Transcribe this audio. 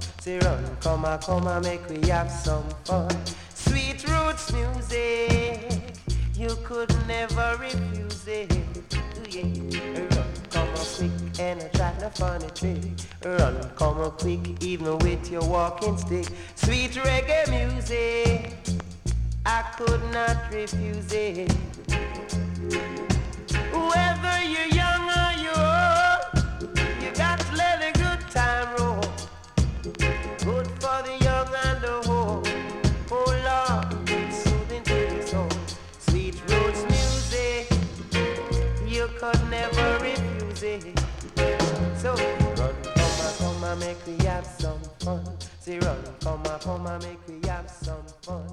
Say run, come and make we have some fun. Sweet roots music, you could never refuse it. Yeah. Run, come on quick and try to funny trick. Run, come on quick even with your walking stick. Sweet reggae music, I could not refuse it. Whether you're young or you're old, you got to let a good time roll. Good for the young and the old. Oh Lord, it's soothing to the soul. Sweet roots music, you could never refuse it. So run, come and make we have some fun. Say run, come and make we have some fun.